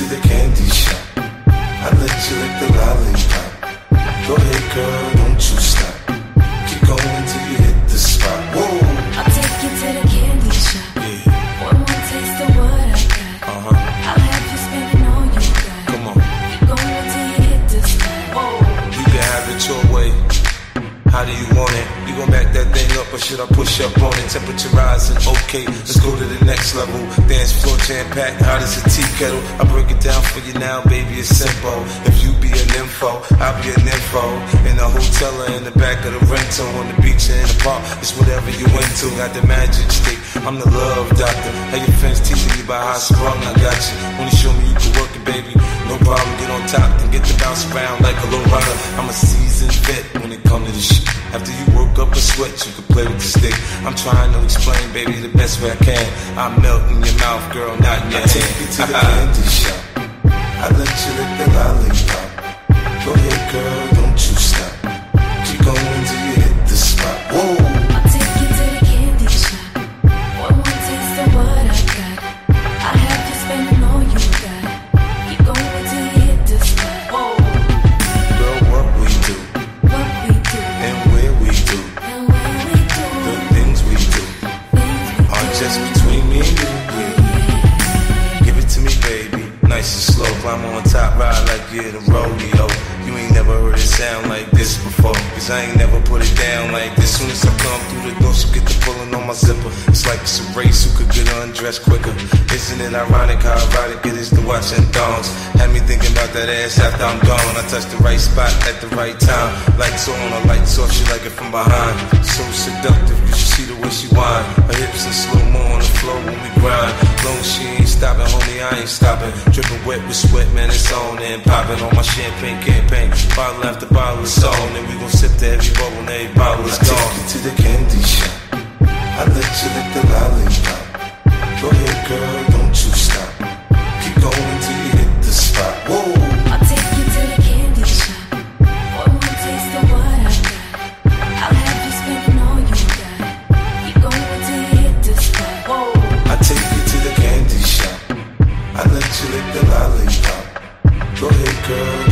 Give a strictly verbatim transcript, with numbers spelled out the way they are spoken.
to the candy shop. I let you lick the lollipop. Go ahead, girl, don't you stop. Keep going till you hit the spot. Whoa. I'll take you to the candy shop. Yeah. One more taste of what I got. Uh-huh. I'll have you spending all you got. Come on. Keep going till you hit the spot. Whoa. You can have it your way. How do you want it? You gon' back that thing up or should I push up on it? Temperature rising, okay, let's go to the next level. Dance floor jam-packed, hot as a tea kettle. I break it down for you now, baby, it's simple. If you be an info, I'll be an info. In a hotel or in the back of the rental, on the beach or in the park, it's whatever you into. Got the magic stick, I'm the love doctor. How your friends teasing you about how I sprung, I got you. Wanna show me you can work it, baby? No problem, get on top and get to bounce around like a low rider. I'm a seasoned vet when it comes to the shit. After you work up a sweat, you can play with the stick. I'm trying to explain, baby, the best way I can. I melt in your mouth, girl, not in your I hand. take you to the candy shop. I let you lick the lollipop. Go ahead, girl, don't you stop. Keep going till you hit the spot. Whoa. I'll take you to the candy shop. One more taste of what I got. I'll have you spending all you got. Keep going till you hit the spot. Whoa. Girl, what we do What we do and where we do, and where we do. the things we do are just between me and you. Yeah. Give it to me, baby. Nice and slow, climb on top, ride like you're in a rodeo. You ain't never heard it sound like this before, cause I ain't never put it down like this. Soon as I come through the door, she get to pulling on my zipper. It's like it's a race, who could get undressed quicker. Isn't it ironic how erotic it is to watch them thongs? Had me thinking about that ass after I'm gone. I touch the right spot at the right time. Lights on or lights off, she like it from behind. So seductive, you should see the way she whine. Her hips in slow-mo on the floor when we grind. Long as she ain't stopping, homie, I ain't stopping. Dripping wet with sweat, man, it's on and popping on my champagne campaign. Bottle after bottle is on, and we gon' sip to every bubble and every bottle is I gone. take you to the candy shop. I let you lick the lollipop. Go ahead, girl, don't you stop. Keep going till you hit the spot. Whoa. I'll take you to the candy shop. One more taste of what I got. I'll have you spending all you got. Keep going till you hit the spot. Whoa. I take you to the candy shop. I let you lick the lollipop. Go ahead, girl.